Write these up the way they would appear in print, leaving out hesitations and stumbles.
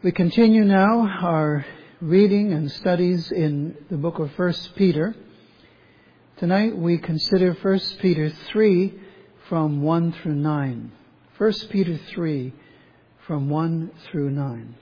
We continue now our reading and studies in the book of 1 Peter. Tonight we consider 1 Peter 3 from 1 through 9. 1 Peter 3 from 1 through 9.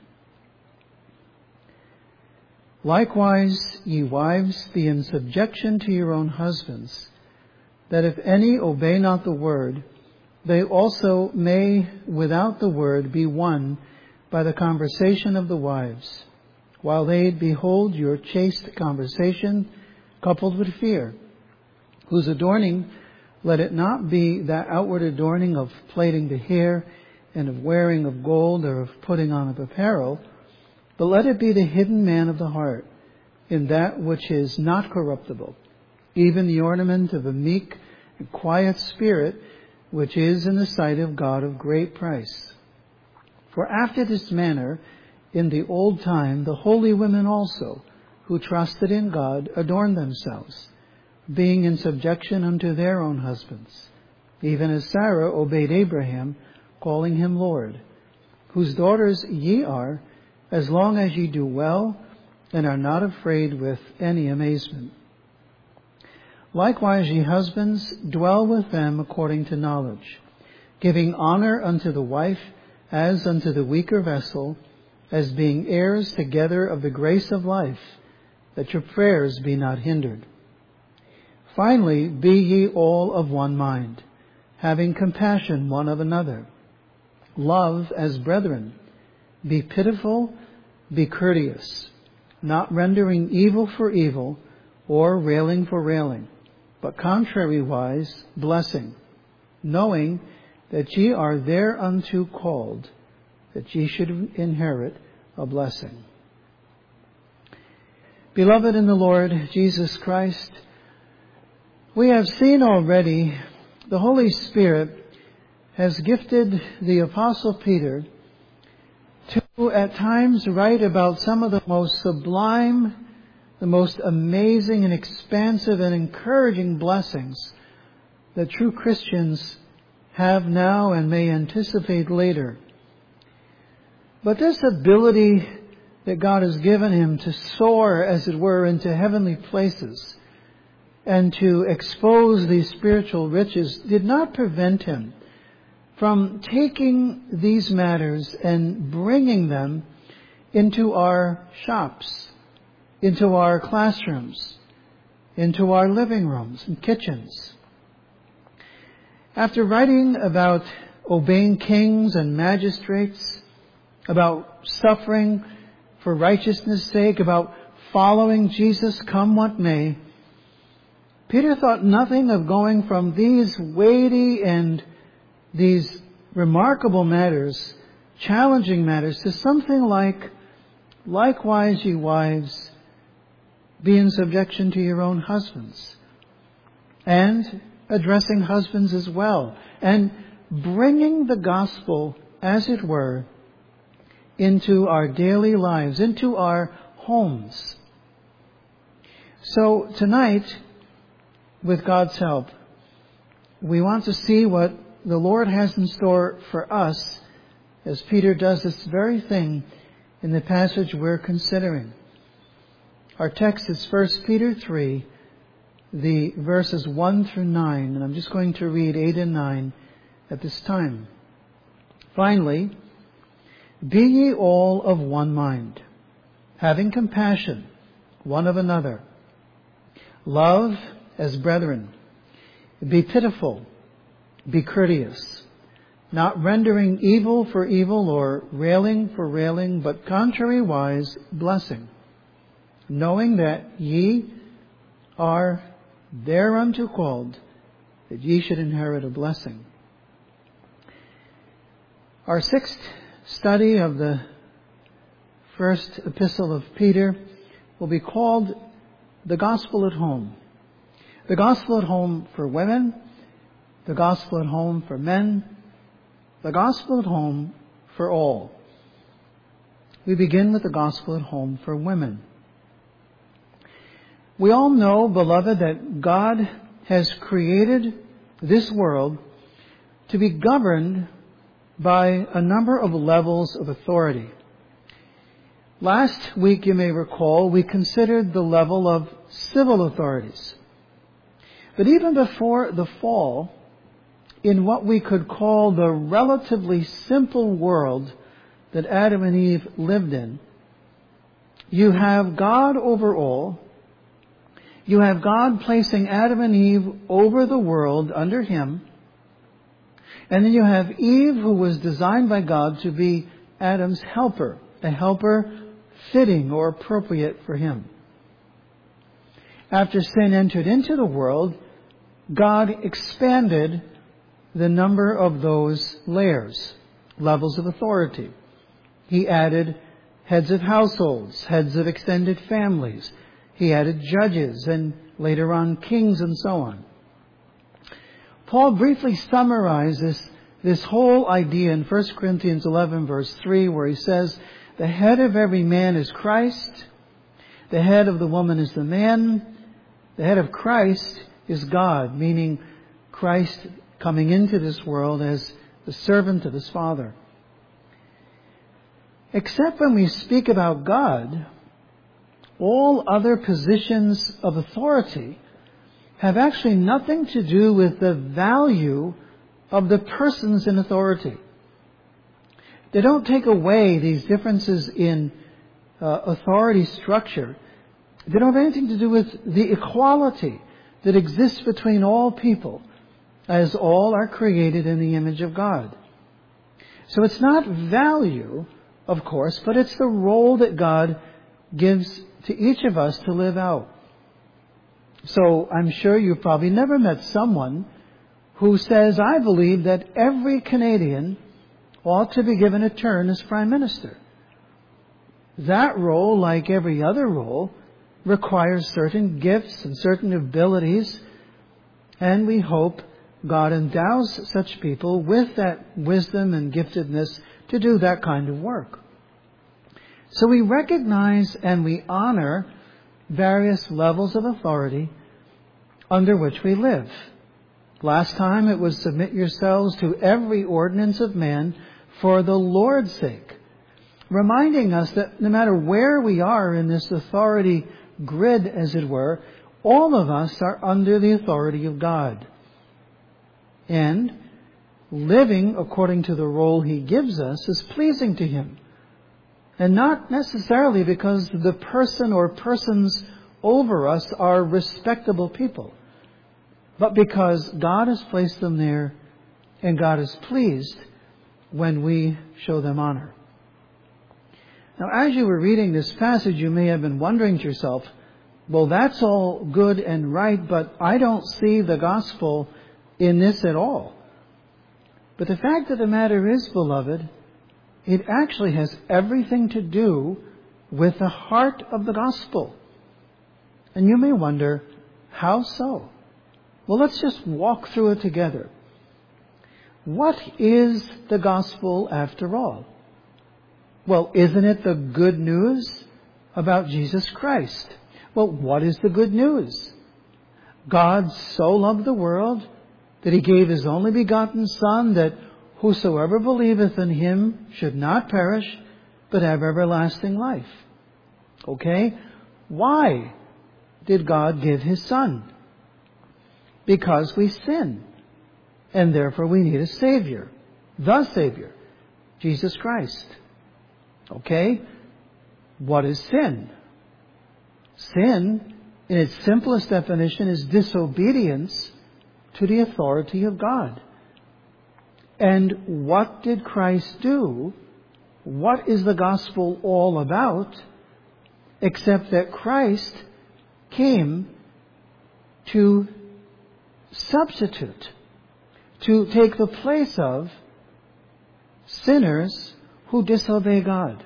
Likewise, ye wives, be in subjection to your own husbands, that if any obey not the word, they also may without the word be won by the conversation of the wives, while they behold your chaste conversation coupled with fear, whose adorning, let it not be that outward adorning of plaiting the hair and of wearing of gold or of putting on of apparel, but let it be the hidden man of the heart, in that which is not corruptible, even the ornament of a meek and quiet spirit, which is in the sight of God of great price. For after this manner, in the old time, the holy women also, who trusted in God, adorned themselves, being in subjection unto their own husbands, even as Sarah obeyed Abraham, calling him Lord, whose daughters ye are, as long as ye do well, and are not afraid with any amazement. Likewise, ye husbands, dwell with them according to knowledge, giving honor unto the wife as unto the weaker vessel, as being heirs together of the grace of life, that your prayers be not hindered. Finally, be ye all of one mind, having compassion one of another. Love as brethren. Be pitiful, be courteous, not rendering evil for evil, or railing for railing, but contrariwise blessing, knowing that ye are thereunto called, that ye should inherit a blessing. Beloved in the Lord Jesus Christ, we have seen already the Holy Spirit has gifted the Apostle Peter to at times write about some of the most sublime, the most amazing and expansive and encouraging blessings that true Christians have now and may anticipate later. But this ability that God has given him to soar, as it were, into heavenly places and to expose these spiritual riches did not prevent him from taking these matters and bringing them into our shops, into our classrooms, into our living rooms and kitchens. After writing about obeying kings and magistrates, about suffering for righteousness' sake, about following Jesus come what may, Peter thought nothing of going from these weighty and these remarkable matters, challenging matters, to something like, likewise, ye wives, be in subjection to your own husbands, and addressing husbands as well, and bringing the gospel, as it were, into our daily lives, into our homes. So tonight, with God's help, we want to see what the Lord has in store for us as Peter does this very thing in the passage we're considering. Our text is 1 Peter 3, the verses 1 through 9, and I'm just going to read 8 and 9 at this time. Finally, be ye all of one mind, having compassion one of another. Love as brethren. Be pitiful, be courteous, not rendering evil for evil or railing for railing, but contrariwise blessing, knowing that ye are thereunto called, that ye should inherit a blessing. Our sixth study of the first epistle of Peter will be called the Gospel at Home. The Gospel at Home for women, the Gospel at Home for men, the Gospel at Home for all. We begin with the Gospel at Home for women. We all know, beloved, that God has created this world to be governed by a number of levels of authority. Last week, you may recall, we considered the level of civil authorities. But even before the fall, in what we could call the relatively simple world that Adam and Eve lived in, you have God over all. You have God placing Adam and Eve over the world under Him. And then you have Eve, who was designed by God to be Adam's helper, a helper fitting or appropriate for him. After sin entered into the world, God expanded the number of those layers, levels of authority. He added heads of households, heads of extended families. He added judges and later on kings and so on. Paul briefly summarizes this whole idea in 1 Corinthians 11 verse 3, where he says, the head of every man is Christ, the head of the woman is the man, the head of Christ is God, meaning Christ coming into this world as the servant of His Father. Except when we speak about God, all other positions of authority have actually nothing to do with the value of the persons in authority. They don't take away these differences in authority structure. They don't have anything to do with the equality that exists between all people, as all are created in the image of God. So it's not value, of course, but it's the role that God gives to each of us to live out. So I'm sure you've probably never met someone who says, I believe that every Canadian ought to be given a turn as Prime Minister. That role, like every other role, requires certain gifts and certain abilities, and we hope God endows such people with that wisdom and giftedness to do that kind of work. So we recognize and we honor various levels of authority under which we live. Last time it was submit yourselves to every ordinance of man for the Lord's sake, reminding us that no matter where we are in this authority grid, as it were, all of us are under the authority of God. And living according to the role He gives us is pleasing to Him. And not necessarily because the person or persons over us are respectable people, but because God has placed them there and God is pleased when we show them honor. Now, as you were reading this passage, you may have been wondering to yourself, well, that's all good and right, but I don't see the gospel in this at all. But the fact of the matter is, beloved, it actually has everything to do with the heart of the gospel. And you may wonder, how so? Well, let's just walk through it together. What is the gospel after all? Well, isn't it the good news about Jesus Christ? Well, what is the good news? God so loved the world that He gave His only begotten Son, that whosoever believeth in Him should not perish, but have everlasting life. Okay? Why did God give His Son? Because we sin. And therefore we need a Savior. The Savior. Jesus Christ. Okay? What is sin? Sin, in its simplest definition, is disobedience to the authority of God. And what did Christ do? What is the gospel all about? Except that Christ came to substitute, to take the place of sinners who disobey God.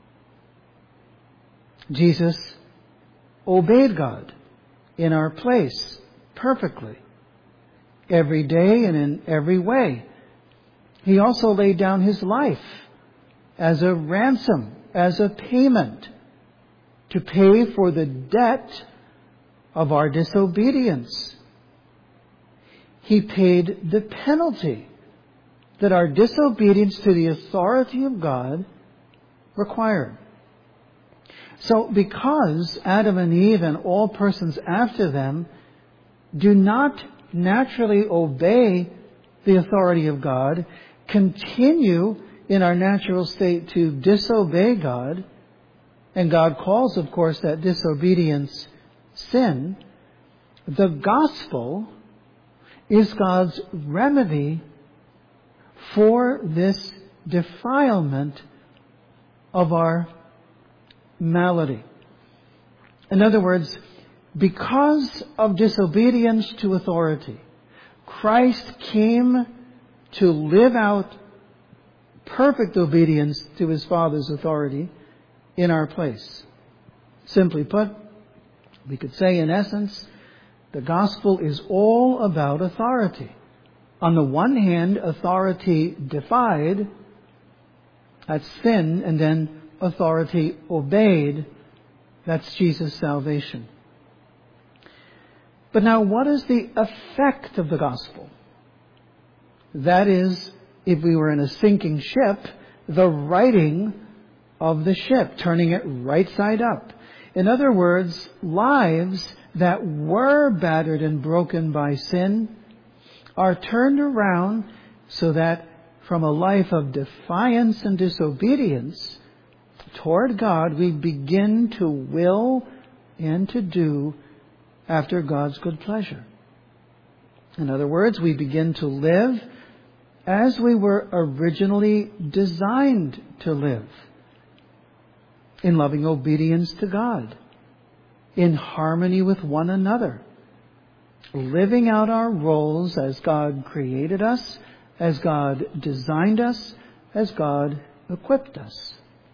Jesus obeyed God in our place perfectly, every day and in every way. He also laid down His life as a ransom, as a payment, to pay for the debt of our disobedience. He paid the penalty that our disobedience to the authority of God required. So because Adam and Eve and all persons after them do not naturally obey the authority of God, continue in our natural state to disobey God, and God calls, of course, that disobedience sin, the gospel is God's remedy for this defilement of our malady. In other words, because of disobedience to authority, Christ came to live out perfect obedience to His Father's authority in our place. Simply put, we could say in essence, the gospel is all about authority. On the one hand, authority defied, that's sin, and then authority obeyed, that's Jesus' salvation. But now, what is the effect of the gospel? That is, if we were in a sinking ship, the righting of the ship, turning it right side up. In other words, lives that were battered and broken by sin are turned around so that from a life of defiance and disobedience toward God, we begin to will and to do after God's good pleasure. In other words, we begin to live as we were originally designed to live, in loving obedience to God, in harmony with one another, living out our roles as God created us, as God designed us, as God equipped us.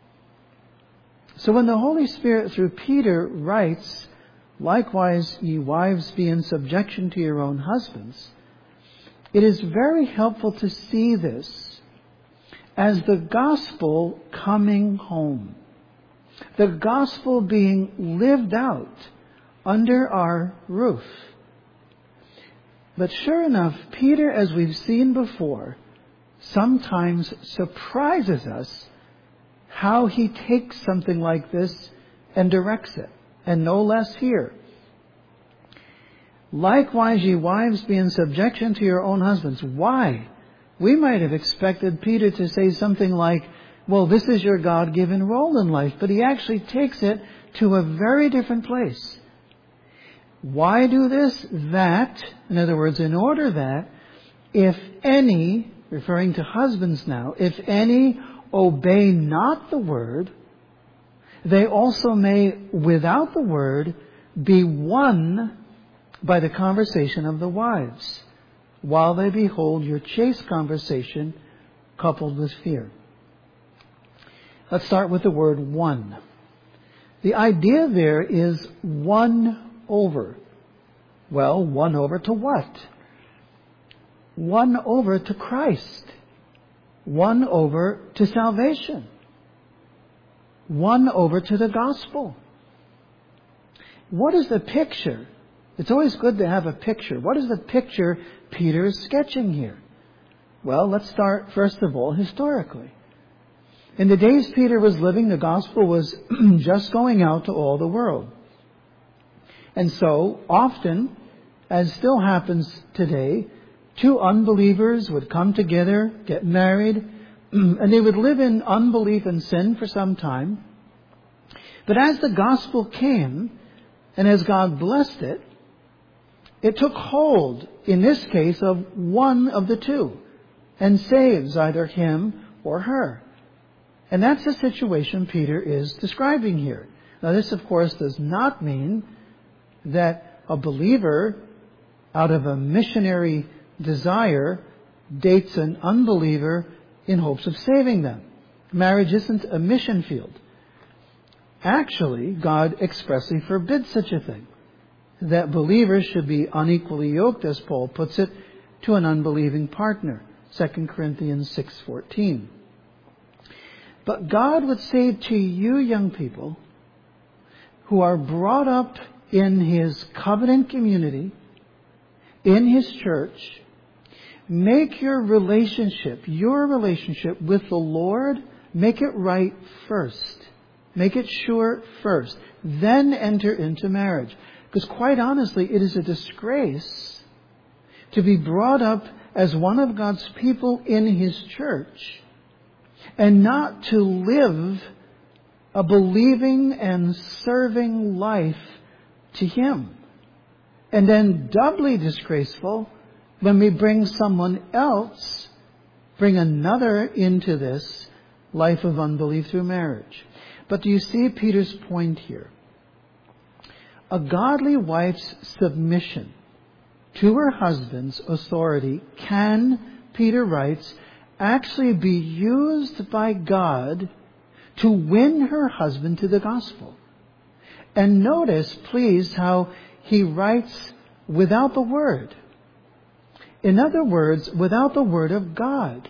So when the Holy Spirit through Peter writes, "Likewise, ye wives, be in subjection to your own husbands," it is very helpful to see this as the gospel coming home. The gospel being lived out under our roof. But sure enough, Peter, as we've seen before, sometimes surprises us how he takes something like this and directs it. And no less here. "Likewise, ye wives, be in subjection to your own husbands." Why? We might have expected Peter to say something like, well, this is your God-given role in life. But he actually takes it to a very different place. Why do this? That, in other words, in order that, if any, referring to husbands now, if any obey not the word, they also may, without the word, be won by the conversation of the wives, while they behold your chaste conversation coupled with fear. Let's start with the word won. The idea there is won over. Well, won over to what? Won over to Christ. Won over to salvation. Won over to the gospel. What is the picture? It's always good to have a picture. What is the picture Peter is sketching here? Well, let's start first of all historically. In the days Peter was living, the gospel was just going out to all the world. And so, often, as still happens today, two unbelievers would come together, get married, and they would live in unbelief and sin for some time. But as the gospel came, and as God blessed it, it took hold, in this case, of one of the two, and saves either him or her. And that's the situation Peter is describing here. Now, this, of course, does not mean that a believer, out of a missionary desire, dates an unbeliever in hopes of saving them. Marriage isn't a mission field. Actually, God expressly forbids such a thing, that believers should be unequally yoked, as Paul puts it, to an unbelieving partner. 2 Corinthians 6:14. But God would say to you young people who are brought up in His covenant community, in His church, make your relationship with the Lord, make it right first. Make it sure first. Then enter into marriage. Because quite honestly, it is a disgrace to be brought up as one of God's people in His church and not to live a believing and serving life to Him. And then doubly disgraceful when we bring someone else, bring another into this life of unbelief through marriage. But do you see Peter's point here? A godly wife's submission to her husband's authority can, Peter writes, actually be used by God to win her husband to the gospel. And notice, please, how he writes without the word. In other words, without the word of God.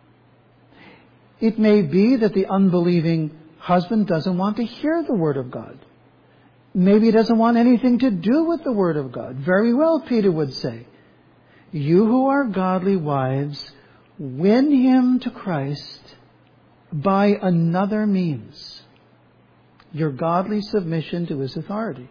It may be that the unbelieving husband doesn't want to hear the word of God. Maybe he doesn't want anything to do with the word of God. Very well, Peter would say. You who are godly wives, win him to Christ by another means. Your godly submission to his authority.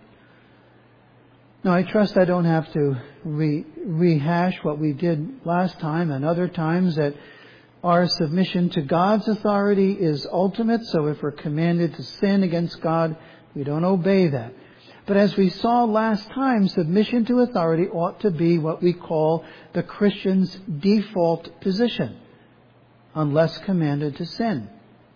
Now, I trust I don't have to rehash what we did last time and other times, that our submission to God's authority is ultimate. So if we're commanded to sin against God, we don't obey that. But as we saw last time, submission to authority ought to be what we call the Christian's default position, unless commanded to sin.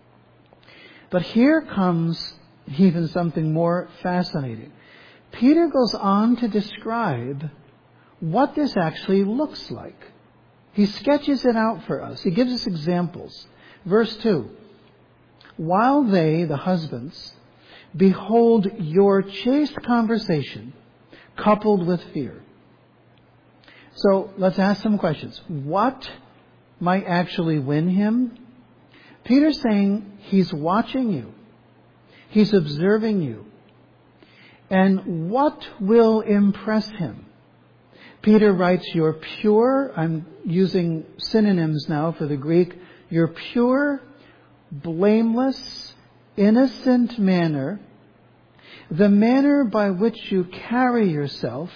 But here comes even something more fascinating. Peter goes on to describe what this actually looks like. He sketches it out for us. He gives us examples. Verse 2. While they, the husbands, behold your chaste conversation coupled with fear. So let's ask some questions. What might actually win him? Peter's saying he's watching you. He's observing you. And what will impress him? Peter writes, you're pure. I'm using synonyms now for the Greek. Your pure, blameless, innocent manner, the manner by which you carry yourself,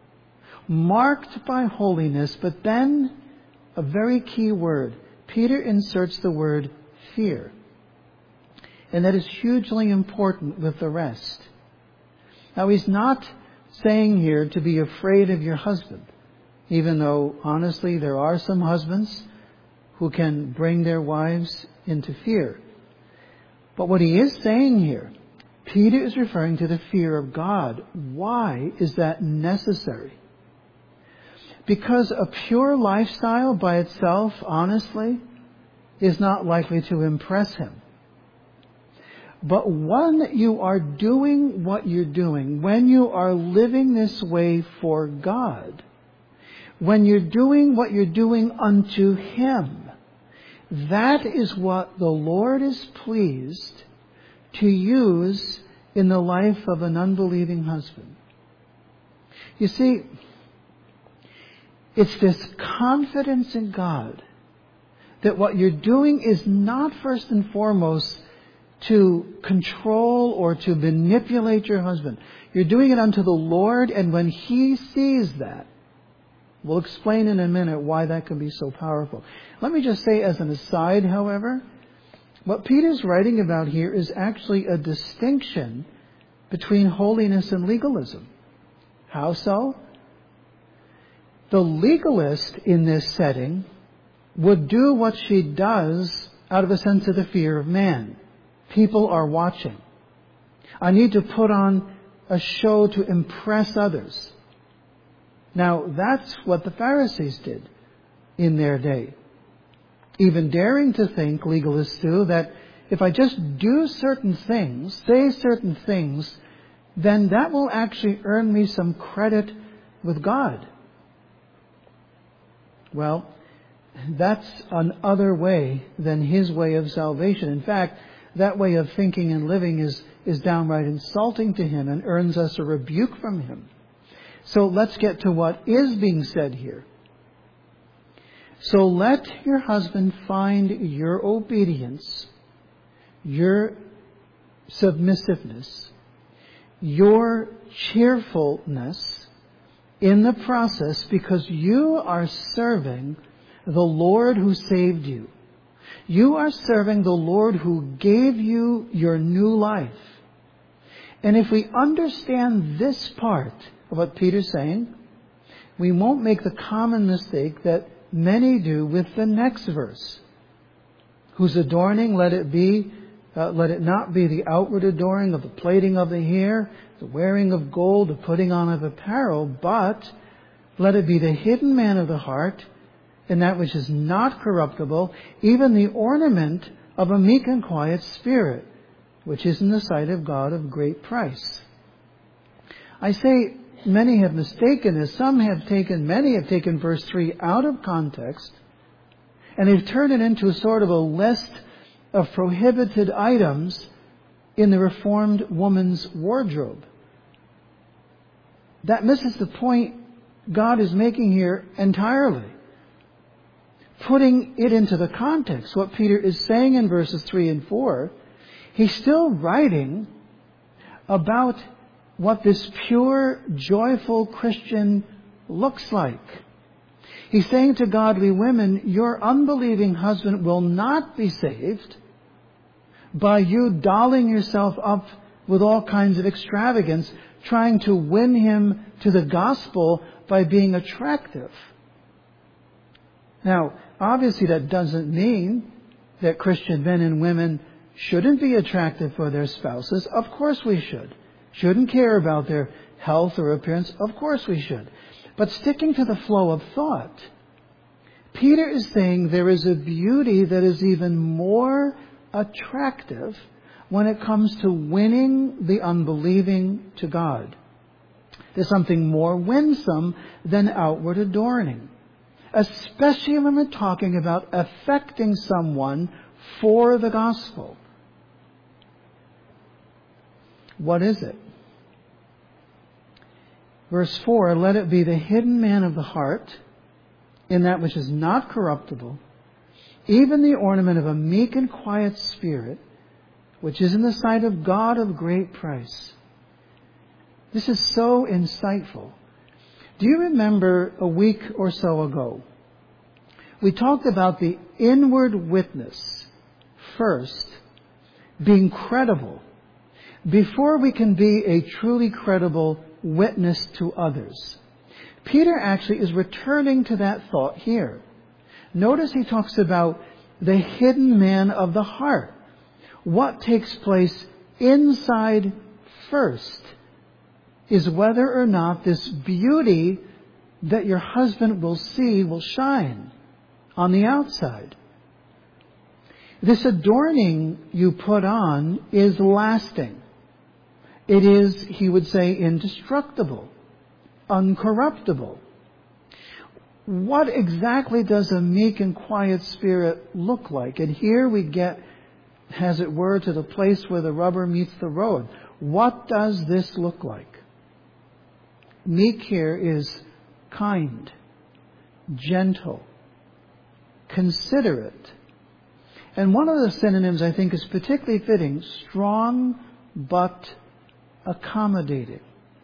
marked by holiness. But then, a very key word. Peter inserts the word fear. And that is hugely important with the rest. Now, he's not saying here to be afraid of your husband, even though, honestly, there are some husbands who can bring their wives into fear. But what he is saying here, Peter is referring to the fear of God. Why is that necessary? Because a pure lifestyle by itself, honestly, is not likely to impress him. But when you are doing what you're doing, when you are living this way for God, when you're doing what you're doing unto Him, that is what the Lord is pleased to use in the life of an unbelieving husband. You see, it's this confidence in God that what you're doing is not first and foremost to control or to manipulate your husband. You're doing it unto the Lord, and when He sees that, we'll explain in a minute why that can be so powerful. Let me just say as an aside, however, what Peter's writing about here is actually a distinction between holiness and legalism. How so? The legalist in this setting would do what she does out of a sense of the fear of man. People are watching. I need to put on a show to impress others. Now, that's what the Pharisees did in their day. Even daring to think, legalists do, that if I just do certain things, say certain things, then that will actually earn me some credit with God. Well, that's another way than His way of salvation. In fact, that way of thinking and living is downright insulting to Him and earns us a rebuke from Him. So let's get to what is being said here. So let your husband find your obedience, your submissiveness, your cheerfulness in the process, because you are serving the Lord who saved you. You are serving the Lord who gave you your new life. And if we understand this part of what Peter's saying, we won't make the common mistake that many do with the next verse. Whose adorning, let it not be the outward adorning of the plaiting of the hair, the wearing of gold, the putting on of apparel, but let it be the hidden man of the heart, in that which is not corruptible, even the ornament of a meek and quiet spirit, which is in the sight of God of great price. I say many have mistaken this. Many have taken verse 3 out of context, and they've turned it into a sort of a list of prohibited items in the Reformed woman's wardrobe. That misses the point God is making here entirely. Putting it into the context, what Peter is saying in verses 3 and 4, he's still writing about what this pure, joyful Christian looks like. He's saying to godly women, your unbelieving husband will not be saved by you dolling yourself up with all kinds of extravagance, trying to win him to the gospel by being attractive. Now, obviously that doesn't mean that Christian men and women shouldn't be attractive for their spouses. Of course we should. Shouldn't care about their health or appearance. Of course we should. But sticking to the flow of thought, Peter is saying there is a beauty that is even more attractive when it comes to winning the unbelieving to God. There's something more winsome than outward adorning, especially when we're talking about affecting someone for the gospel. What is it? Verse 4, let it be the hidden man of the heart, in that which is not corruptible, even the ornament of a meek and quiet spirit, which is in the sight of God of great price. This is so insightful. Do you remember a week or so ago, we talked about the inward witness first being credible before we can be a truly credible witness to others. Peter actually is returning to that thought here. Notice he talks about the hidden man of the heart. What takes place inside first is whether or not this beauty that your husband will see will shine on the outside. This adorning you put on is lasting. It is, he would say, indestructible, uncorruptible. What exactly does a meek and quiet spirit look like? And here we get, as it were, to the place where the rubber meets the road. What does this look like? Meek here is kind, gentle, considerate. And one of the synonyms I think is particularly fitting, strong but accommodating,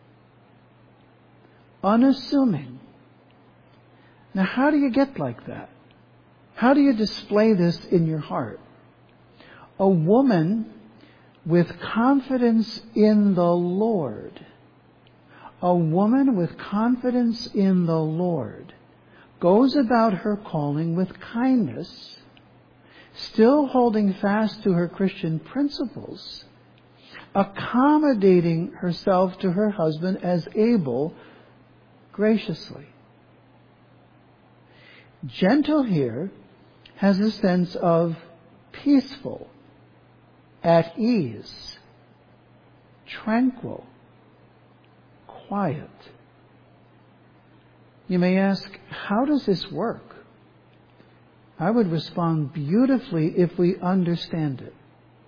unassuming. Now, how do you get like that? How do you display this in your heart? A woman with confidence in the Lord, a woman with confidence in the Lord goes about her calling with kindness, still holding fast to her Christian principles, accommodating herself to her husband as able, graciously. Gentle here has a sense of peaceful, at ease, tranquil, quiet. You may ask, how does this work? I would respond beautifully if we understand it.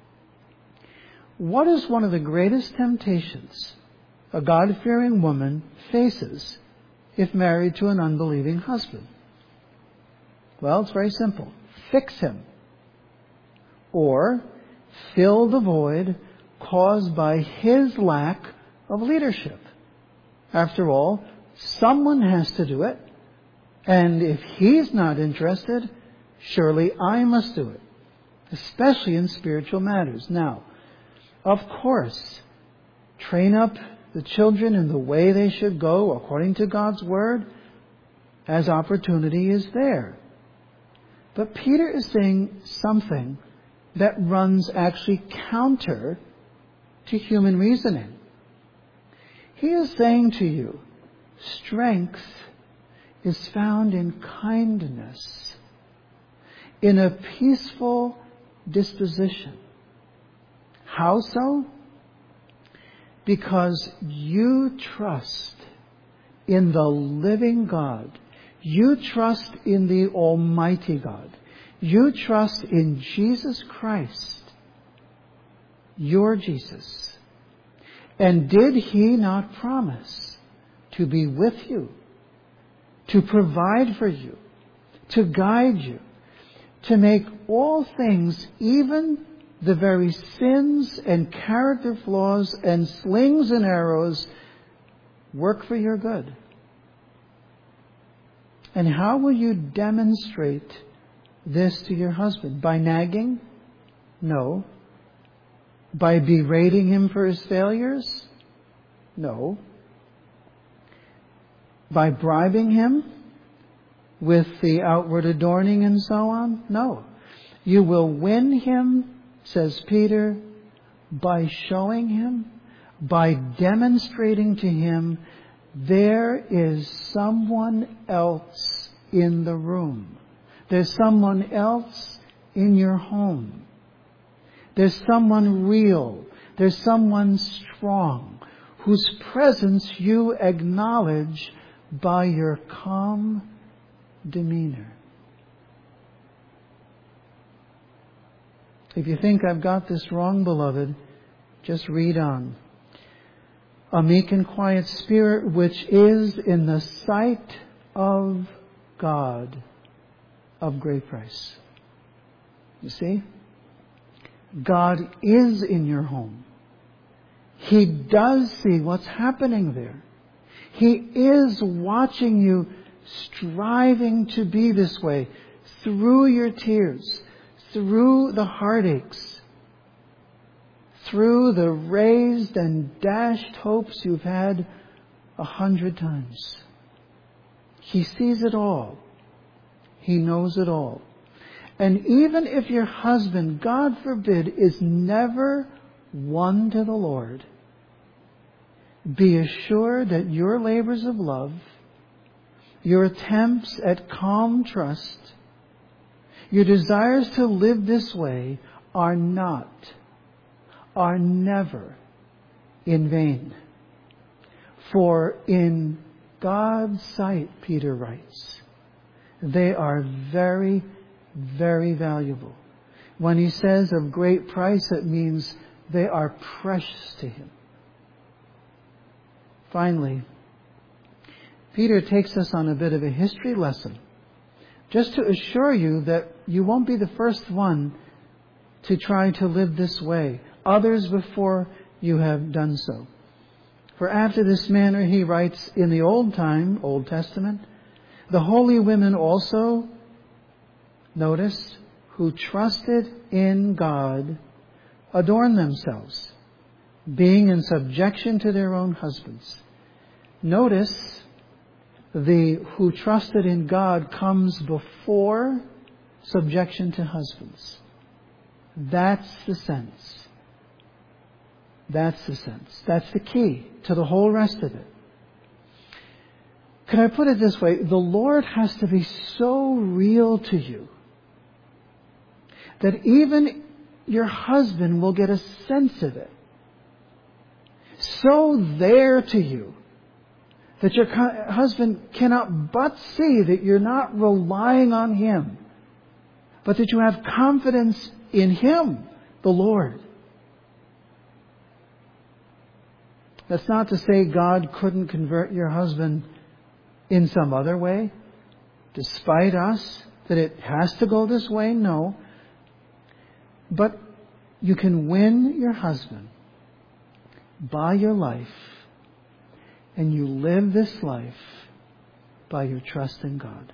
What is one of the greatest temptations a God-fearing woman faces if married to an unbelieving husband? Well, it's very simple. Fix him. Or fill the void caused by his lack of leadership. After all, someone has to do it. And if he's not interested, surely I must do it, especially in spiritual matters. Now, of course, train up the children in the way they should go according to God's Word as opportunity is there. But Peter is saying something that runs actually counter to human reasoning. He is saying to you, strength is found in kindness, in a peaceful disposition. How so? Because you trust in the living God. You trust in the Almighty God. You trust in Jesus Christ, your Jesus. And did He not promise to be with you, to provide for you, to guide you, to make all things, even the very sins and character flaws and slings and arrows, work for your good? And how will you demonstrate this to your husband? By nagging? No. By berating him for his failures? No. By bribing him with the outward adorning and so on? No. You will win him, says Peter, by showing him, by demonstrating to him there is someone else in the room. There's someone else in your home. There's someone real. There's someone strong whose presence you acknowledge by your calm demeanor. If you think I've got this wrong, beloved, just read on. A meek and quiet spirit, which is in the sight of God of great price. You see? God is in your home. He does see what's happening there. He is watching you, striving to be this way through your tears, through the heartaches, through the raised and dashed hopes you've had 100 times. He sees it all. He knows it all. And even if your husband, God forbid, is never won to the Lord, be assured that your labors of love, your attempts at calm trust, your desires to live this way are never in vain. For in God's sight, Peter writes, they are very, very valuable. When he says of great price, it means they are precious to Him. Finally, Peter takes us on a bit of a history lesson, just to assure you that you won't be the first one to try to live this way. Others before you have done so. For after this manner, he writes, in the Old Testament, the holy women also, notice, who trusted in God, adorn themselves, being in subjection to their own husbands. Notice, the who trusted in God comes before subjection to husbands. That's the sense. That's the sense. That's the key to the whole rest of it. Can I put it this way? The Lord has to be so real to you that even your husband will get a sense of it. So there to you that your husband cannot but see that you're not relying on him, but that you have confidence in Him, the Lord. That's not to say God couldn't convert your husband in some other way, despite us, that it has to go this way. No. But you can win your husband by your life, and you live this life by your trust in God.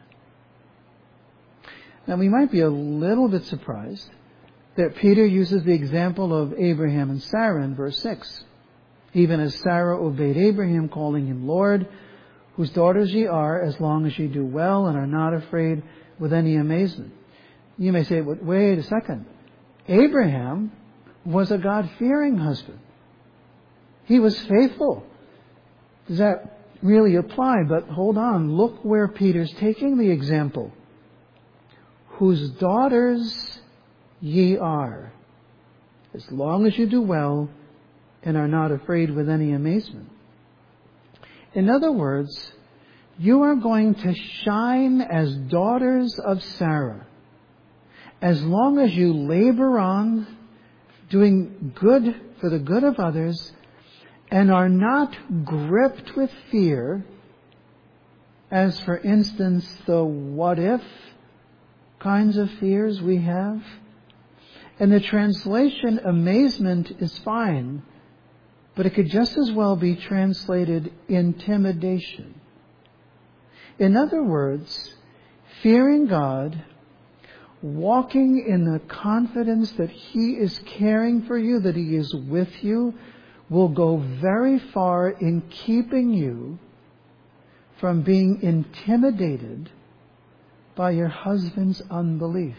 Now, we might be a little bit surprised that Peter uses the example of Abraham and Sarah in verse 6. Even as Sarah obeyed Abraham, calling him Lord, whose daughters ye are, as long as ye do well and are not afraid with any amazement. You may say, wait a second. Abraham was a God-fearing husband. He was faithful. Does that really apply? But hold on. Look where Peter's taking the example. Whose daughters ye are, as long as you do well and are not afraid with any amazement. In other words, you are going to shine as daughters of Sarah, as long as you labor on, doing good for the good of others, and are not gripped with fear, as for instance the what if kinds of fears we have. And the translation amazement is fine, but it could just as well be translated intimidation. In other words, fearing God, walking in the confidence that He is caring for you, that He is with you, will go very far in keeping you from being intimidated by your husband's unbelief.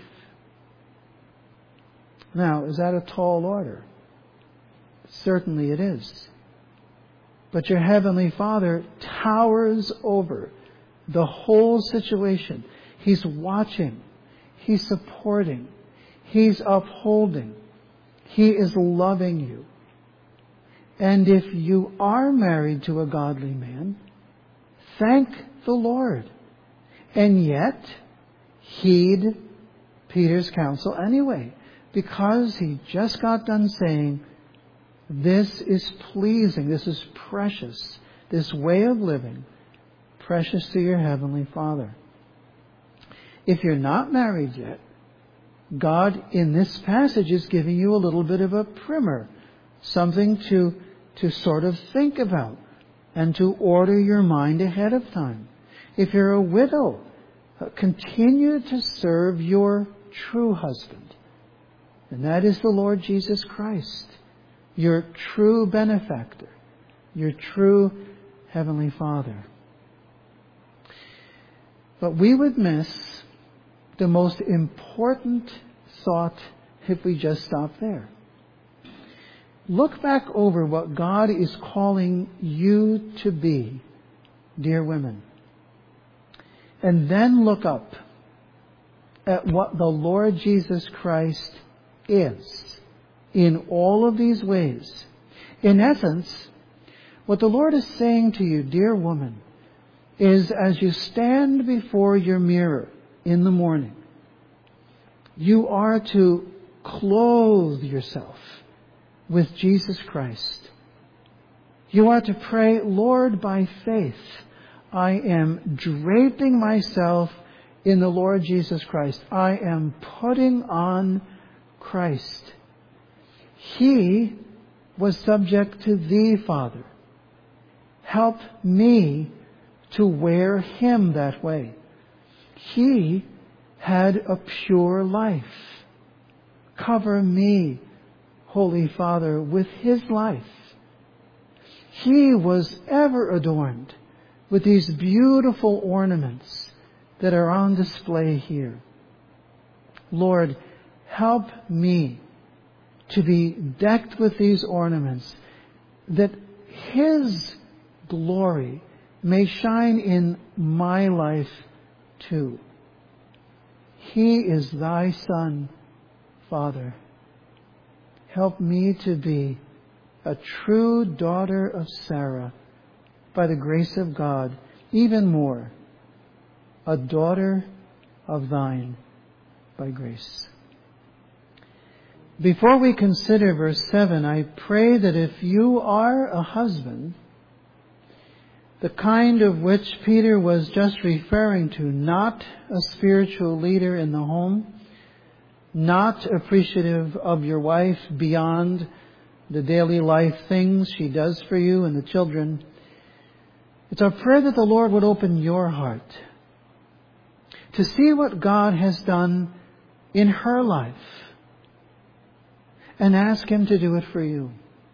Now, is that a tall order? Certainly it is. But your Heavenly Father towers over the whole situation. He's watching. He's supporting. He's upholding. He is loving you. And if you are married to a godly man, thank the Lord. And yet, heed Peter's counsel anyway, because he just got done saying, this is pleasing, this is precious, this way of living, precious to your Heavenly Father. If you're not married yet, God in this passage is giving you a little bit of a primer, something to sort of think about and to order your mind ahead of time. If you're a widow, continue to serve your true husband, and that is the Lord Jesus Christ, your true benefactor, your true Heavenly Father. But we would miss the most important thought if we just stop there. Look back over what God is calling you to be, dear women. And then look up at what the Lord Jesus Christ is in all of these ways. In essence, what the Lord is saying to you, dear woman, is as you stand before your mirror in the morning, you are to clothe yourself with Jesus Christ. You are to pray, Lord, by faith, I am draping myself in the Lord Jesus Christ. I am putting on Christ. He was subject to Thee, Father. Help me to wear Him that way. He had a pure life. Cover me, Holy Father, with His life. He was ever adorned with these beautiful ornaments that are on display here. Lord, help me to be decked with these ornaments, that His glory may shine in my life too. He is Thy Son, Father. Help me to be a true daughter of Sarah by the grace of God, even more, a daughter of Thine by grace. Before we consider verse 7, I pray that if you are a husband, the kind of which Peter was just referring to, not a spiritual leader in the home, not appreciative of your wife beyond the daily life things she does for you and the children. It's our prayer that the Lord would open your heart to see what God has done in her life and ask Him to do it for you.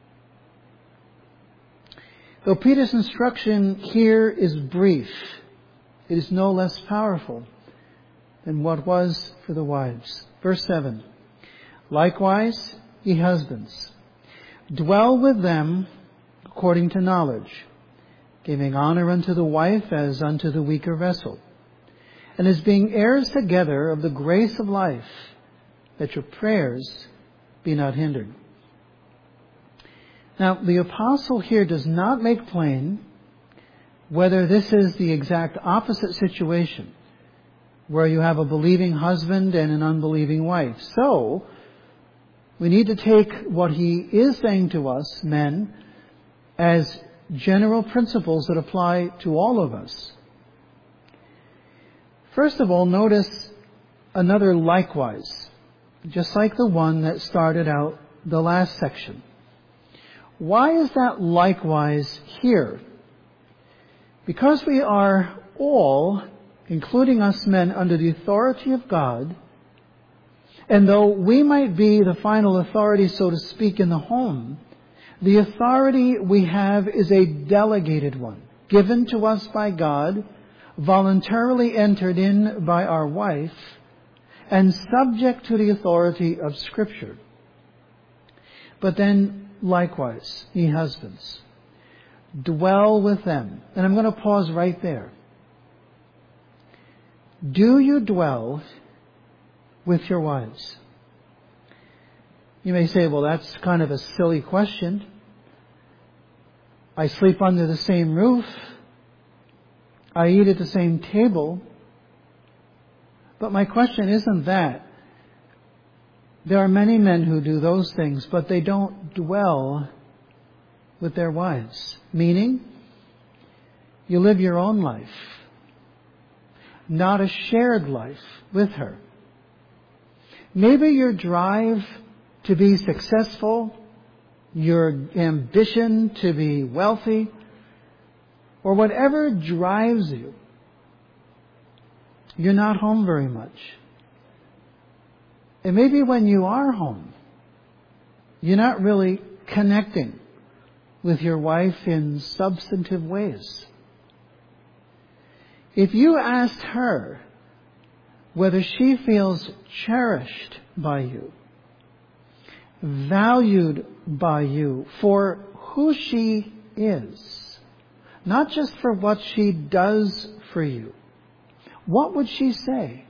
Though Peter's instruction here is brief, it is no less powerful than what was for the wives. Verse 7. Likewise, ye husbands, dwell with them according to knowledge, giving honor unto the wife as unto the weaker vessel, and as being heirs together of the grace of life, that your prayers be not hindered. Now, the apostle here does not make plain whether this is the exact opposite situation, where you have a believing husband and an unbelieving wife. So, we need to take what he is saying to us, men, as general principles that apply to all of us. First of all, notice another likewise, just like the one that started out the last section. Why is that likewise here? Because we are all, including us men, under the authority of God, and though we might be the final authority, so to speak, in the home, the authority we have is a delegated one, given to us by God, voluntarily entered in by our wife, and subject to the authority of Scripture. But then, likewise, ye husbands, dwell with them. And I'm going to pause right there. Do you dwell with your wives? You may say, well, that's kind of a silly question. I sleep under the same roof. I eat at the same table. But my question isn't that. There are many men who do those things, but they don't dwell with their wives. Meaning, you live your own life, not a shared life with her. Maybe your drive to be successful, your ambition to be wealthy, or whatever drives you, you're not home very much. And maybe when you are home, you're not really connecting with your wife in substantive ways. If you asked her whether she feels cherished by you, valued by you for who she is, not just for what she does for you, what would she say?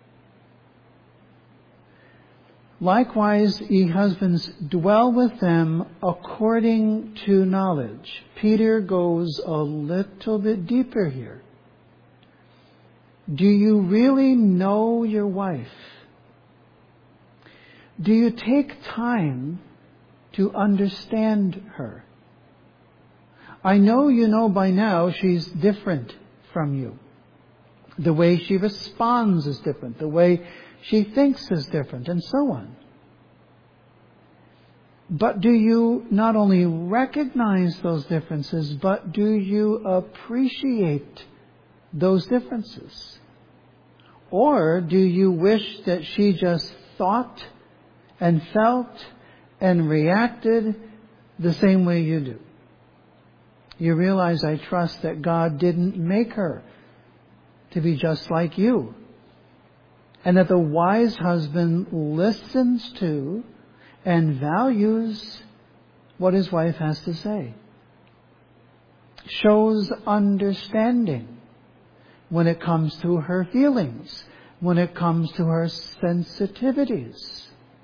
Likewise, ye husbands, dwell with them according to knowledge. Peter goes a little bit deeper here. Do you really know your wife? Do you take time to understand her? I know you know by now she's different from you. The way she responds is different. The way she thinks is different, and so on. But do you not only recognize those differences, but do you appreciate those differences? Or do you wish that she just thought and felt and reacted the same way you do? You realize, I trust, that God didn't make her to be just like you. And that the wise husband listens to and values what his wife has to say. Shows understanding when it comes to her feelings, when it comes to her sensitivities.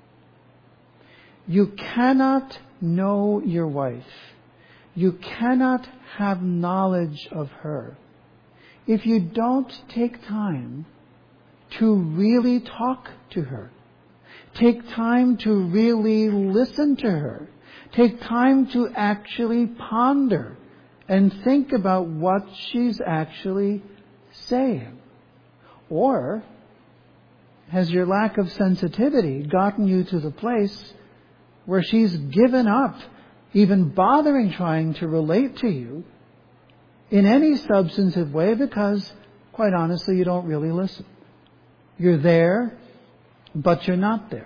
You cannot know your wife. You cannot have knowledge of her if you don't take time to really talk to her. Take time to really listen to her. Take time to actually ponder and think about what she's actually saying. Or has your lack of sensitivity gotten you to the place where she's given up even bothering trying to relate to you in any substantive way because, quite honestly, you don't really listen. You're there, but you're not there.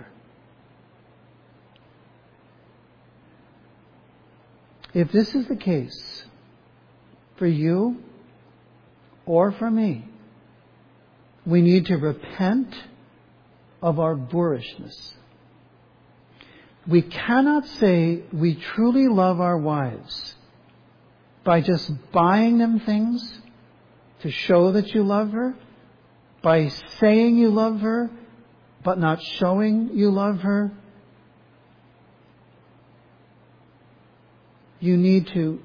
If this is the case for you or for me, we need to repent of our boorishness. We cannot say we truly love our wives by just buying them things to show that you love her, by saying you love her, but not showing you love her. I need to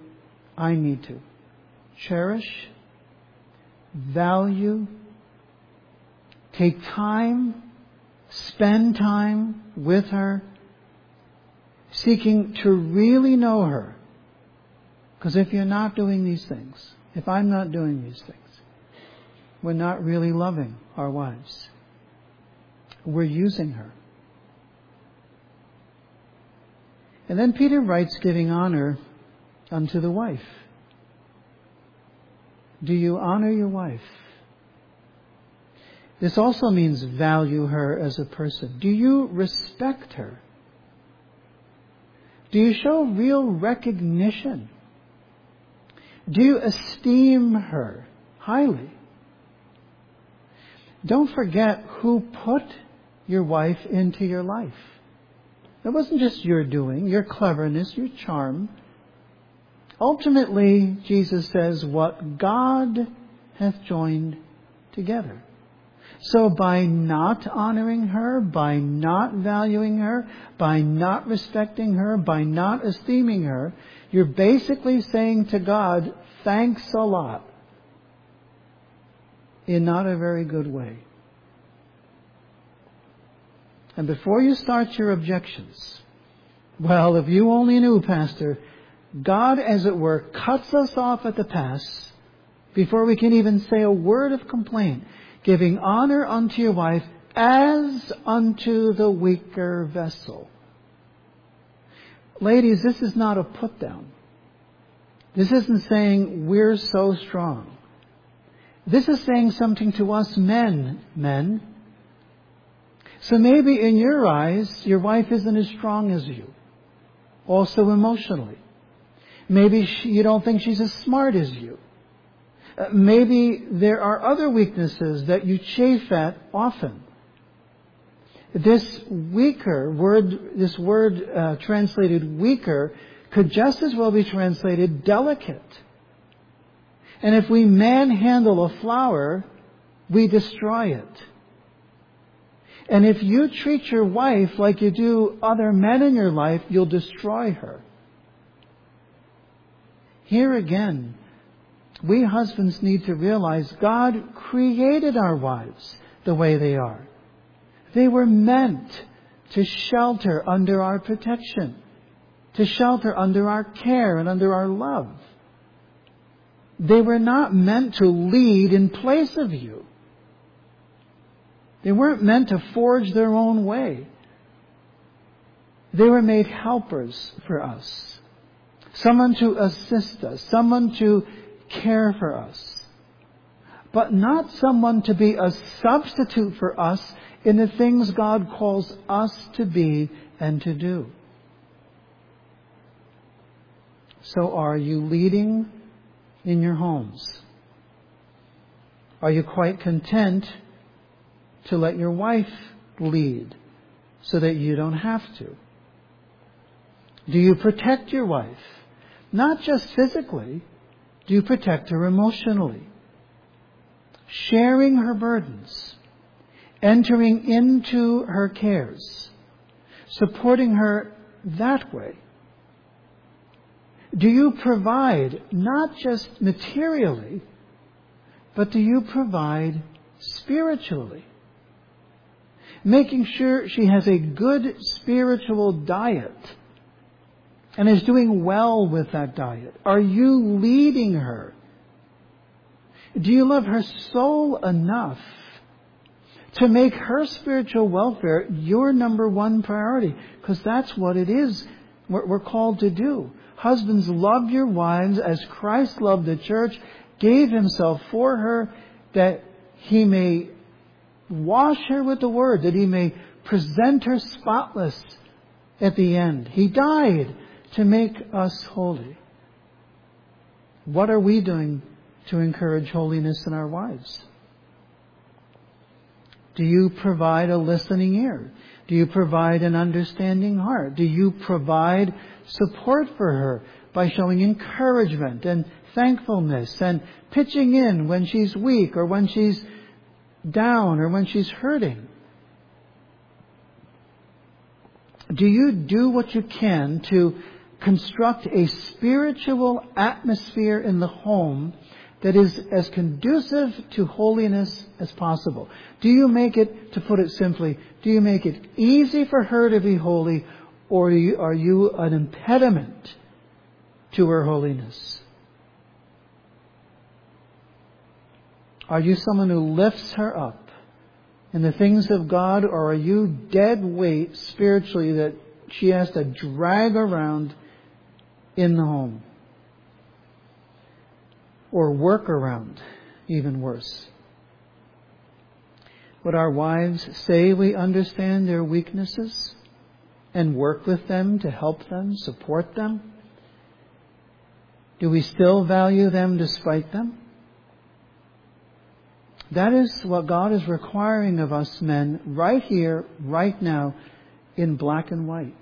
cherish, value, take time, spend time with her, seeking to really know her. Because if you're not doing these things, if I'm not doing these things, we're not really loving our wives. We're using her. And then Peter writes, giving honor unto the wife. Do you honor your wife? This also means value her as a person. Do you respect her? Do you show real recognition? Do you esteem her highly? Don't forget who put your wife into your life. It wasn't just your doing, your cleverness, your charm. Ultimately, Jesus says, what God hath joined together. So by not honoring her, by not valuing her, by not respecting her, by not esteeming her, you're basically saying to God, thanks a lot, in not a very good way. And before you start your objections, well, if you only knew, Pastor, God, as it were, cuts us off at the pass before we can even say a word of complaint, giving honor unto your wife as unto the weaker vessel. Ladies, this is not a put down. This isn't saying we're so strong. This is saying something to us men. So maybe in your eyes, your wife isn't as strong as you. Also emotionally. Maybe you don't think she's as smart as you. Maybe there are other weaknesses that you chafe at often. This word translated weaker could just as well be translated delicate. And if we manhandle a flower, we destroy it. And if you treat your wife like you do other men in your life, you'll destroy her. Here again, we husbands need to realize God created our wives the way they are. They were meant to shelter under our protection, to shelter under our care and under our love. They were not meant to lead in place of you. They weren't meant to forge their own way. They were made helpers for us. Someone to assist us. Someone to care for us. But not someone to be a substitute for us in the things God calls us to be and to do. So are you leading in your homes? Are you quite content to let your wife lead so that you don't have to? Do you protect your wife? Not just physically. Do you protect her emotionally? Sharing her burdens. Entering into her cares. Supporting her that way. Do you provide not just materially, but do you provide spiritually? Making sure she has a good spiritual diet and is doing well with that diet. Are you leading her? Do you love her so enough to make her spiritual welfare your number one priority? Because that's what it is we're called to do. Husbands, love your wives as Christ loved the church, gave himself for her, that he may wash her with the word, that he may present her spotless at the end. He died to make us holy. What are we doing to encourage holiness in our wives? Do you provide a listening ear? Do you provide an understanding heart? Do you provide support for her by showing encouragement and thankfulness and pitching in when she's weak or when she's down or when she's hurting? Do you do what you can to construct a spiritual atmosphere in the home that is as conducive to holiness as possible? Do you make it, to put it simply, do you make it easy for her to be holy, or are you an impediment to her holiness? Are you someone who lifts her up in the things of God, or are you dead weight spiritually that she has to drag around in the home? Or work around, even worse. Would our wives say we understand their weaknesses and work with them to help them, support them? Do we still value them despite them? That is what God is requiring of us men right here, right now, in black and white.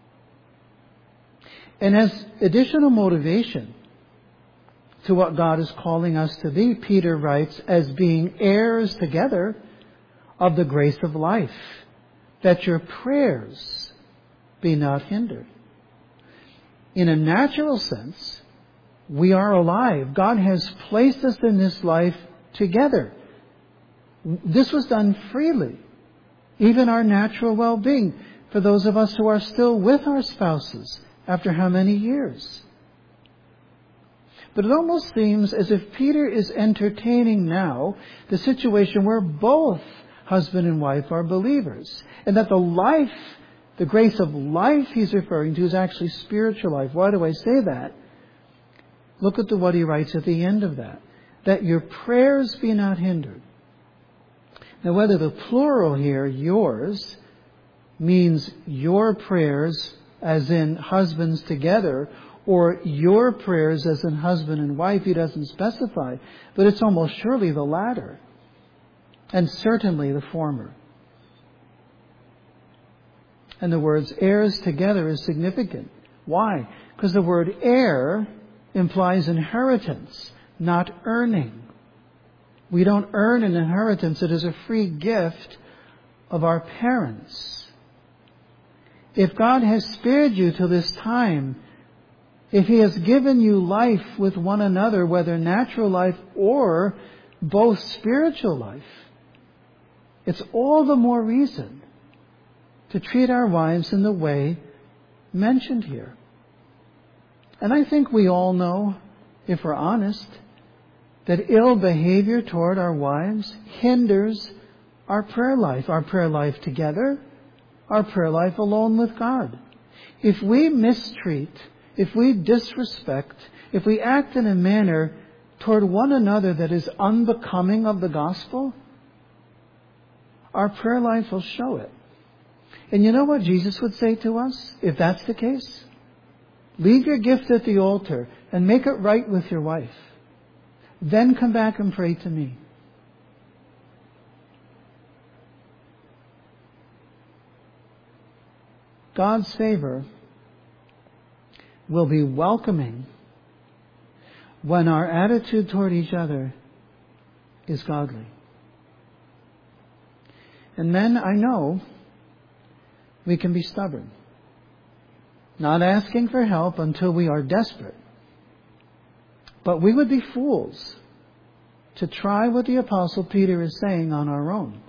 And as additional motivation to what God is calling us to be, Peter writes, as being heirs together of the grace of life, that your prayers be not hindered. In a natural sense, we are alive. God has placed us in this life together. This was done freely. Even our natural well-being, for those of us who are still with our spouses after how many years? But it almost seems as if Peter is entertaining now the situation where both husband and wife are believers, and that the life, the grace of life he's referring to, is actually spiritual life. Why do I say that? Look at what he writes at the end of that your prayers be not hindered. Now, whether the plural here, yours, means your prayers as in husbands together, or your prayers as in husband and wife, he doesn't specify, but it's almost surely the latter, and certainly the former. And the words heirs together is significant. Why? Because the word heir implies inheritance, not earning. We don't earn an inheritance. It is a free gift of our parents. If God has spared you to this time, if He has given you life with one another, whether natural life or both spiritual life, it's all the more reason to treat our wives in the way mentioned here. And I think we all know, if we're honest, that ill behavior toward our wives hinders our prayer life together, our prayer life alone with God. If we mistreat, if we disrespect, if we act in a manner toward one another that is unbecoming of the gospel, our prayer life will show it. And you know what Jesus would say to us if that's the case? Leave your gift at the altar and make it right with your wife. Then come back and pray to me. God's favor will be welcoming when our attitude toward each other is godly. And men, I know we can be stubborn, not asking for help until we are desperate. But we would be fools to try what the Apostle Peter is saying on our own.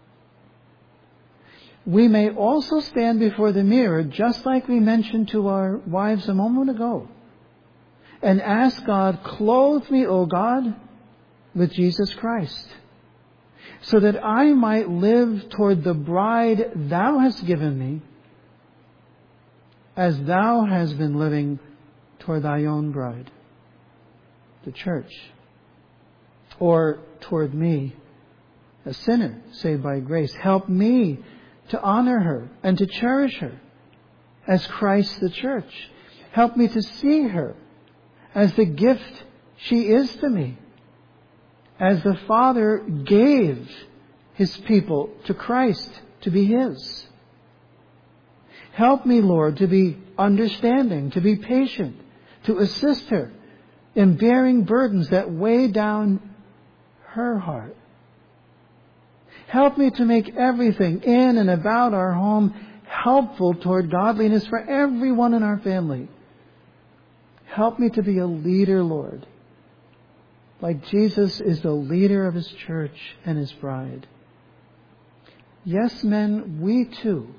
We may also stand before the mirror, just like we mentioned to our wives a moment ago, and ask God, clothe me, O God, with Jesus Christ, so that I might live toward the bride Thou hast given me, as thou hast been living toward thy own bride, the church, or toward me, a sinner saved by grace. Help me to honor her and to cherish her as Christ the church. Help me to see her as the gift she is to me, as the Father gave His people to Christ to be His. Help me, Lord, to be understanding, to be patient, to assist her in bearing burdens that weigh down her heart. Help me to make everything in and about our home helpful toward godliness for everyone in our family. Help me to be a leader, Lord, like Jesus is the leader of His church and His bride. Yes, men, we too.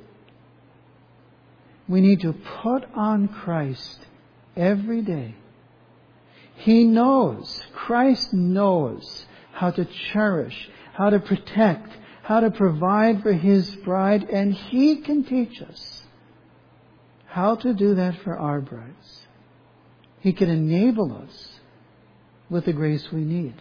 We need to put on Christ every day. He knows, Christ knows how to cherish, how to protect, how to provide for His bride, and He can teach us how to do that for our brides. He can enable us with the grace we need.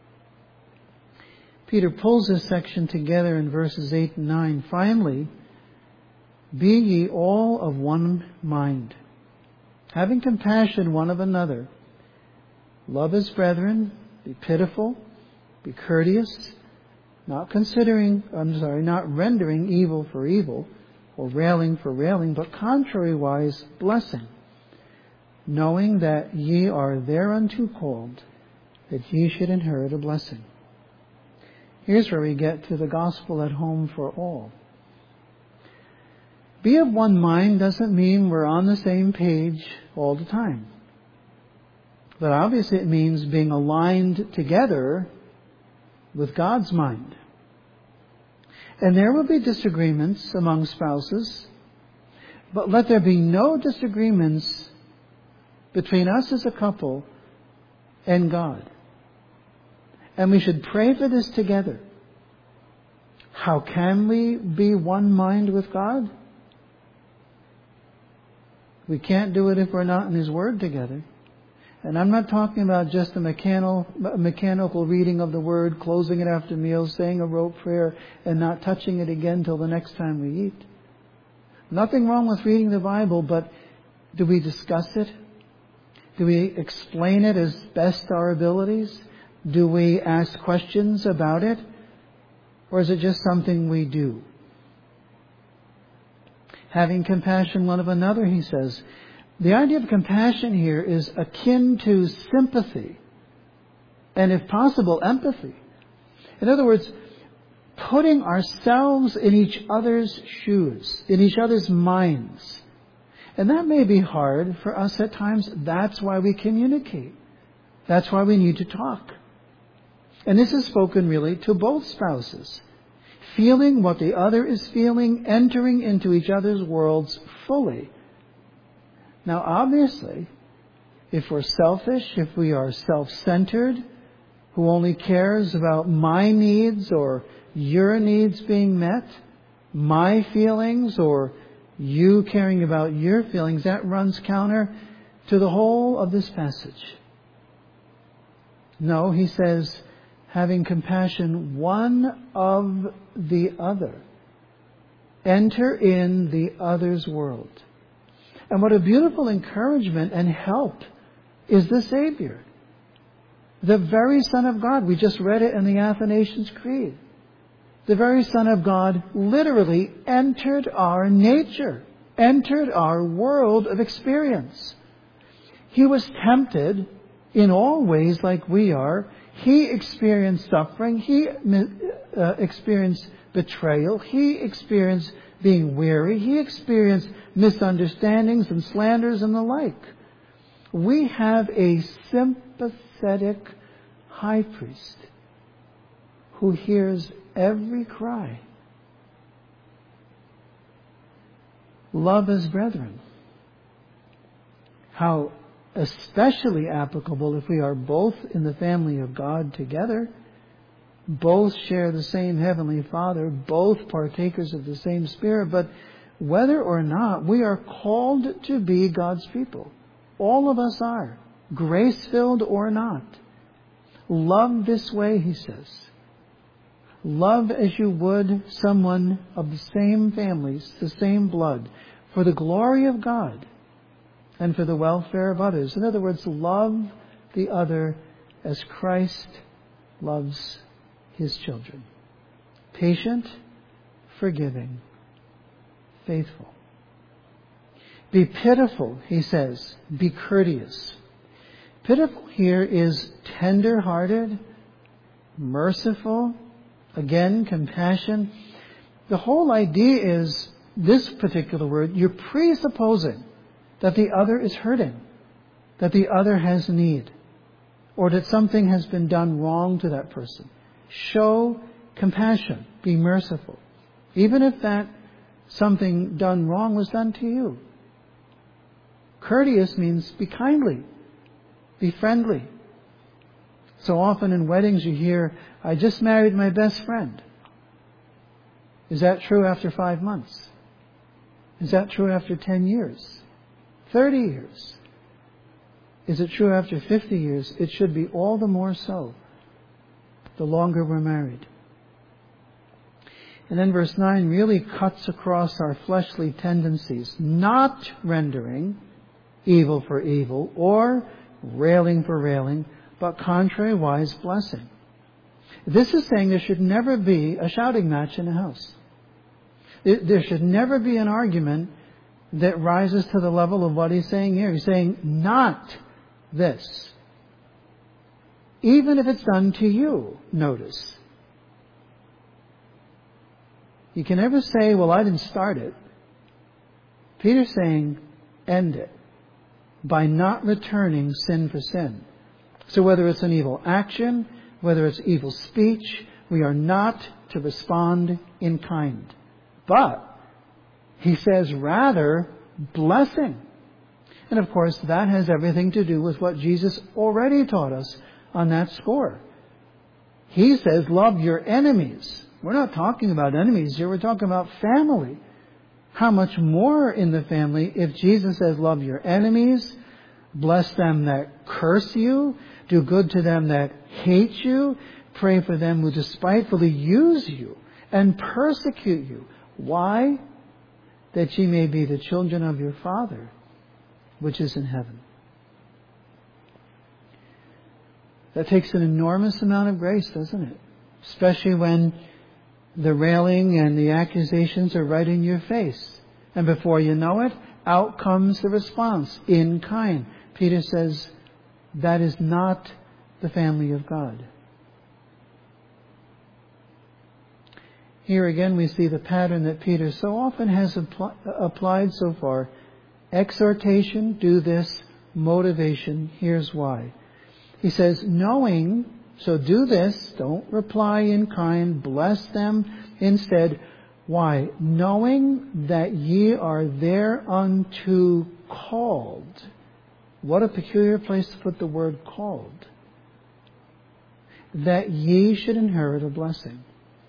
Peter pulls this section together in verses 8 and 9. Finally, be ye all of one mind, having compassion one of another. Love as brethren, be pitiful, be courteous, not rendering evil for evil, or railing for railing, but contrariwise blessing, knowing that ye are thereunto called, that ye should inherit a blessing. Here's where we get to the gospel at home for all. Be of one mind doesn't mean we're on the same page all the time. But obviously it means being aligned together with God's mind. And there will be disagreements among spouses, but let there be no disagreements between us as a couple and God. And we should pray for this together. How can we be one mind with God? We can't do it if we're not in His Word together. And I'm not talking about just a mechanical reading of the Word, closing it after meals, saying a rote prayer, and not touching it again till the next time we eat. Nothing wrong with reading the Bible, but do we discuss it? Do we explain it as best our abilities? Do we ask questions about it? Or is it just something we do? Having compassion one of another, he says. The idea of compassion here is akin to sympathy and, if possible, empathy. In other words, putting ourselves in each other's shoes, in each other's minds. And that may be hard for us at times. That's why we communicate. That's why we need to talk. And this is spoken really to both spouses. Feeling what the other is feeling, entering into each other's worlds fully. Now, obviously, if we're selfish, if we are self-centered, who only cares about my needs or your needs being met, my feelings or you caring about your feelings, that runs counter to the whole of this passage. No, he says, having compassion one of the other. Enter in the other's world. And what a beautiful encouragement and help is the Savior. The very Son of God. We just read it in the Athanasian's Creed. The very Son of God literally entered our nature, entered our world of experience. He was tempted in all ways like we are. He experienced suffering. He experienced betrayal. He experienced being weary. He experienced misunderstandings and slanders and the like. We have a sympathetic high priest who hears every cry. Love as brethren. How especially applicable if we are both in the family of God together, both share the same Heavenly Father, both partakers of the same Spirit, but whether or not we are called to be God's people. All of us are, grace-filled or not. Love this way, he says. Love as you would someone of the same families, the same blood, for the glory of God and for the welfare of others. In other words, love the other as Christ loves his children. Patient, forgiving, faithful. Be pitiful, he says. Be courteous. Pitiful here is tender-hearted, merciful, again, compassion. The whole idea is, this particular word, you're presupposing that the other is hurting, that the other has need, or that something has been done wrong to that person. Show compassion. Be merciful. Even if that something done wrong was done to you. Courteous means be kindly. Be friendly. So often in weddings you hear, I just married my best friend. Is that true after 5 months? Is that true after 10 years? 30 years? Is it true after 50 years? It should be all the more so the longer we're married. And then verse 9 really cuts across our fleshly tendencies, not rendering evil for evil or railing for railing, but contrariwise blessing. This is saying there should never be a shouting match in a house. There should never be an argument that rises to the level of what he's saying here. He's saying, not this. Even if it's done to you, notice. You can never say, well, I didn't start it. Peter's saying, end it by not returning sin for sin. So whether it's an evil action, whether it's evil speech, we are not to respond in kind. But, he says, rather, blessing. And of course, that has everything to do with what Jesus already taught us on that score. He says, love your enemies. We're not talking about enemies here, we're talking about family. How much more in the family if Jesus says, love your enemies, bless them that curse you, do good to them that hate you, pray for them who despitefully use you and persecute you. Why? That ye may be the children of your Father, which is in heaven. That takes an enormous amount of grace, doesn't it? Especially when the railing and the accusations are right in your face. And before you know it, out comes the response, in kind. Peter says, that is not the family of God. Here again we see the pattern that Peter so often has applied so far. Exhortation, do this. Motivation, here's why. He says, knowing, so do this, don't reply in kind, bless them instead. Why? Knowing that ye are thereunto called. What a peculiar place to put the word called. That ye should inherit a blessing.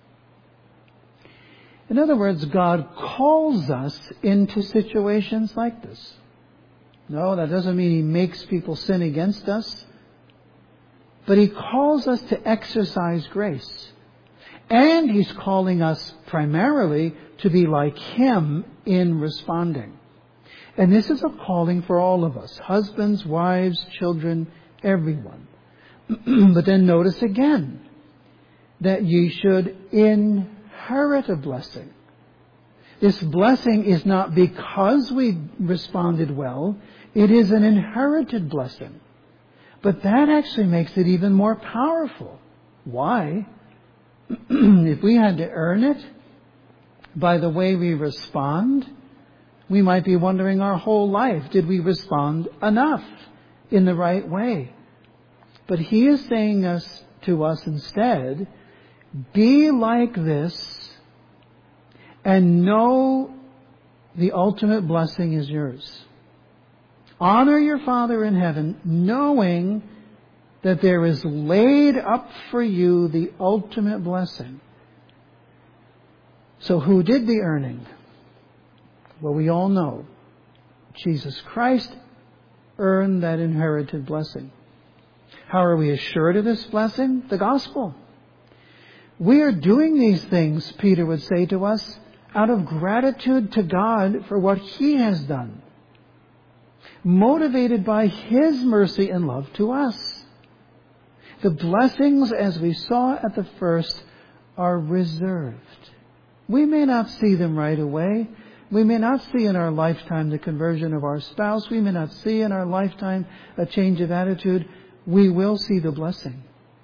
In other words, God calls us into situations like this. No, that doesn't mean He makes people sin against us. But He calls us to exercise grace. And He's calling us primarily to be like Him in responding. And this is a calling for all of us. Husbands, wives, children, everyone. But then notice again that ye should inherit a blessing. This blessing is not because we responded well. It is an inherited blessing. But that actually makes it even more powerful. Why? If we had to earn it by the way we respond, we might be wondering our whole life, did we respond enough in the right way? But He is saying to us instead, be like this and know the ultimate blessing is yours. Honor your Father in heaven, knowing that there is laid up for you the ultimate blessing. So who did the earning? Well, we all know Jesus Christ earned that inherited blessing. How are we assured of this blessing? The gospel. We are doing these things, Peter would say to us, out of gratitude to God for what He has done, motivated by His mercy and love to us. The blessings, as we saw at the first, are reserved. We may not see them right away. We may not see in our lifetime the conversion of our spouse. We may not see in our lifetime a change of attitude. We will see the blessing.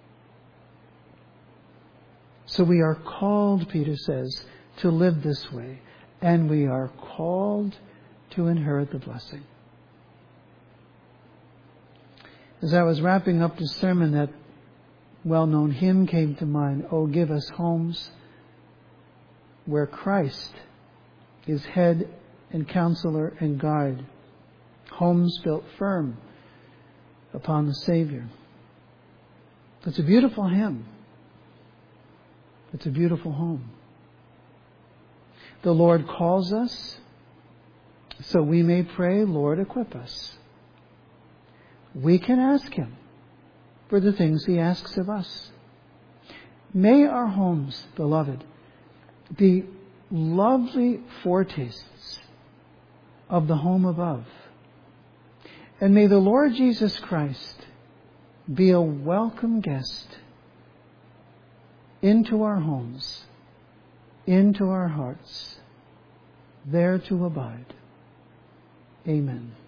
So we are called, Peter says, to live this way. And we are called to inherit the blessing. As I was wrapping up the sermon, that well-known hymn came to mind, "Oh, give us homes where Christ is head and counselor and guide. Homes built firm upon the Savior." It's a beautiful hymn. It's a beautiful home. The Lord calls us, so we may pray, "Lord, equip us." We can ask Him for the things He asks of us. May our homes, beloved, be lovely foretastes of the home above. And may the Lord Jesus Christ be a welcome guest into our homes, into our hearts, there to abide. Amen.